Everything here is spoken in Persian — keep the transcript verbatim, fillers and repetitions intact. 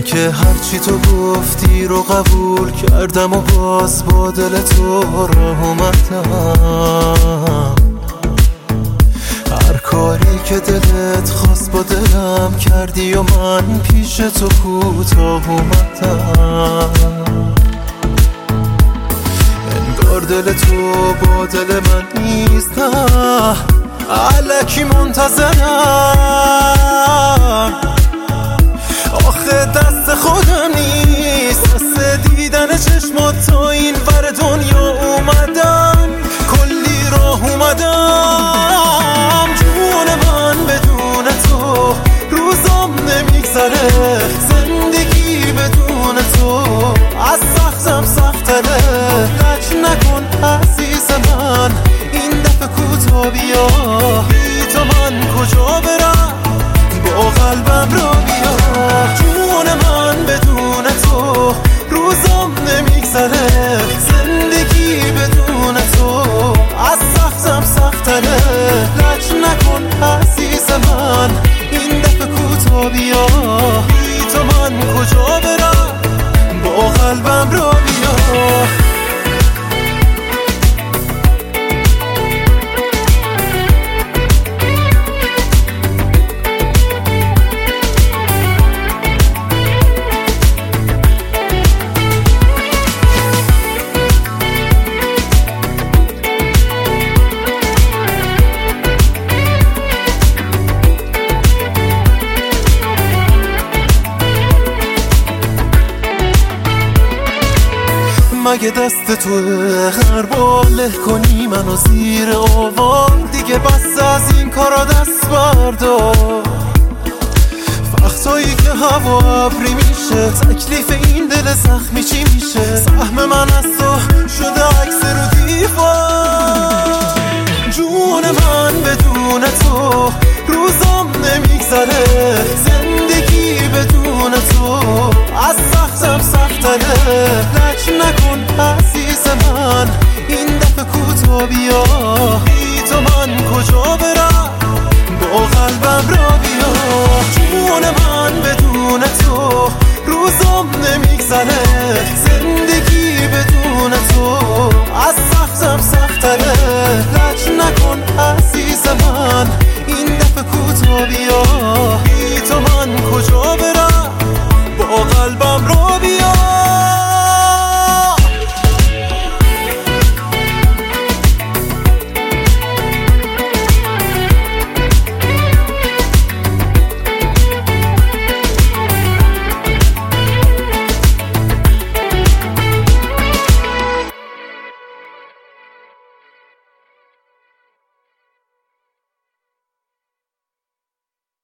که هرچی تو گفتی رو قبول کردم و باز با دل تو راه اومدم. هر کاری که دلت خواست با دلم کردی و من پیش تو کوتاه اومدم. انگار دل تو با دل من نیست، نه الکی منتظرم. آخه دست خودم نیست، واسه دیدن چشمات تا این ور دنیا اومدم. کلی راه اومدم. جون من بدون تو روزام نمیگذره، زندگی بدون تو از سختم سختره. لج نکن عزیز من، این دفعه کوتاه بیا. بی تو من کجا برم، با قلبم را بیا. جون من بدون تو روزام نمیگذره، زندگی بدون تو از سختم سختره. لج نکن عزیز من، این دفعه کوتاه بیا. بی تو من کجا برم، با قلبم را بیا. مگه دست توه غرباله کنی منو زیر آوار؟ دیگه بس از این کارا دست بردار. وقتایی که هوا ابری میشه، تکلیف این دل زخمی چی میشه؟ سهم من از تو شده عکس رو دیوار. جون من بدون تو روزام نمیگذره، زندگی بدون تو از سختم سختره. لج نکن عزیز من، این دفعه کوتاه بیا.